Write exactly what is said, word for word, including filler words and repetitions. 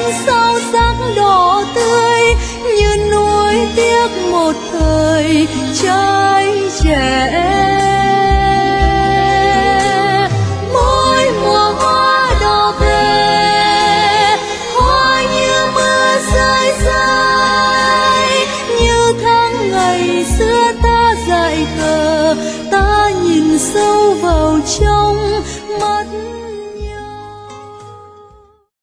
sâu sắc đỏ tươi như nuối tiếc một thời trai trẻ. Mỗi mùa hoa đỏ về, hoa như mưa rơi rơi, như tháng ngày xưa ta dại khờ, ta nhìn sâu vào trong mắt.